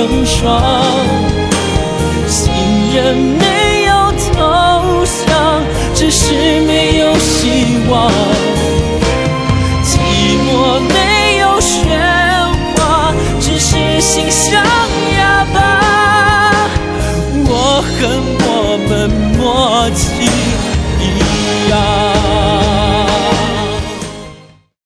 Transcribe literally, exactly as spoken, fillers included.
成双，信任没有投降，只是没有希望，寂寞没有喧哗，只是心像哑巴。我恨我们默契